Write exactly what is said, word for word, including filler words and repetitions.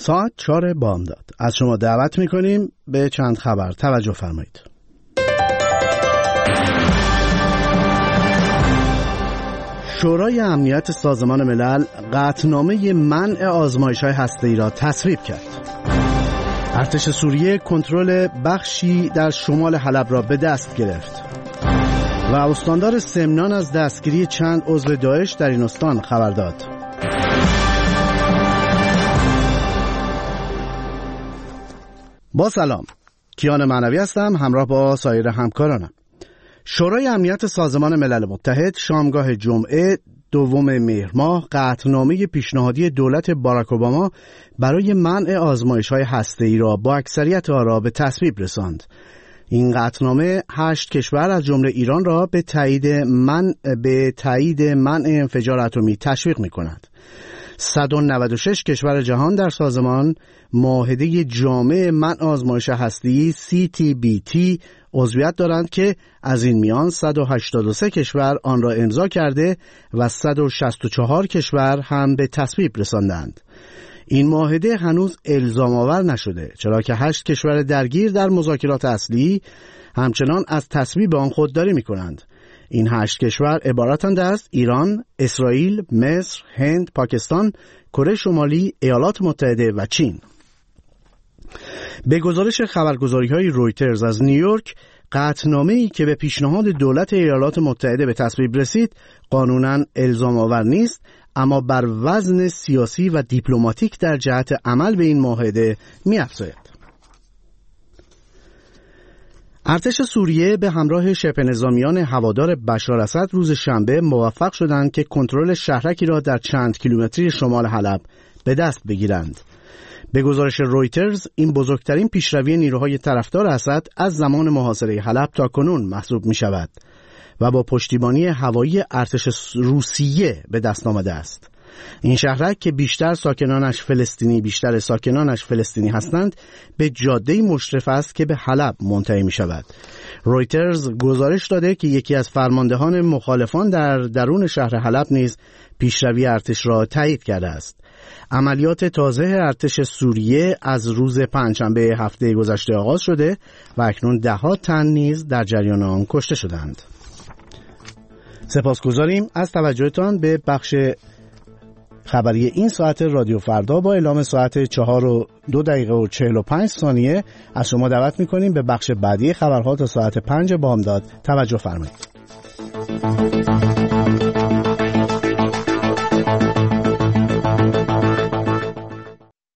ساعت چهار بامداد. از شما دعوت میکنیم به چند خبر توجه فرمایید. شورای امنیت سازمان ملل قطعنامه منع آزمایش‌های هسته‌ای را تصویب کرد. ارتش سوریه کنترل بخشی در شمال حلب را به دست گرفت و استاندار سمنان از دستگیری چند عضو داعش در این استان خبر داد. با سلام، کیان معنوی هستم، همراه با سایر همکارانم. شورای امنیت سازمان ملل متحد شامگاه جمعه دوم مهر ماه قطعنامه پیشنهادی دولت باراک اوباما برای منع آزمایش‌های هسته‌ای را با اکثریت آرا به تصویب رساند. این قطعنامه هشت کشور از جمله ایران را به تایید من به تایید منع انفجار اتمی تشویق می‌کند. صد و نود و شش کشور جهان در سازمان معاهده جامع منع آزمایش هسته‌ای سی تی بی تی عضویت دارند که از این میان صد و هشتاد و سه کشور آن را امضا کرده و صد و شصت و چهار کشور هم به تصویب رساندند. این معاهده هنوز الزام آور نشده، چرا که هشت کشور درگیر در مذاکرات اصلی همچنان از تصویب آن خودداری می‌کنند. این هشت کشور عبارتند از ایران، اسرائیل، مصر، هند، پاکستان، کره شمالی، ایالات متحده و چین. به گزارش خبرگزاری‌های رویترز از نیویورک، قطعنامه‌ای که به پیشنهاد دولت ایالات متحده به تصویب رسید، قانوناً الزام آور نیست، اما بر وزن سیاسی و دیپلماتیک در جهت عمل به این معاهده می‌افزاید. ارتش سوریه به همراه شبه نظامیان هوادار بشار اسد روز شنبه موفق شدند که کنترل شهرکی را در چند کیلومتری شمال حلب به دست بگیرند. به گزارش رویترز، این بزرگترین پیشروی نیروهای طرفدار اسد از زمان محاصره حلب تا کنون محسوب می شود و با پشتیبانی هوایی ارتش روسیه به دست آمده است. این شهرک که بیشتر ساکنانش فلسطینی بیشتر ساکنانش فلسطینی هستند، به جاده‌ای مشرف است که به حلب منتهی می شود. رویترز گزارش داده که یکی از فرماندهان مخالفان در درون شهر حلب نیز پیشروی ارتش را تایید کرده است. عملیات تازه ارتش سوریه از روز پنجشنبه هفته گذشته آغاز شده و اکنون ده ها تن نیز در جریان آن کشته شدند. سپاسگزاریم از توجهتان به بخش خبری این ساعت رادیو فردا. با اعلام ساعت چهار و دو دقیقه و چهل و پنج ثانیه از شما دعوت می‌کنیم به بخش بعدی خبرها تا ساعت پنج بامداد توجه فرمایید.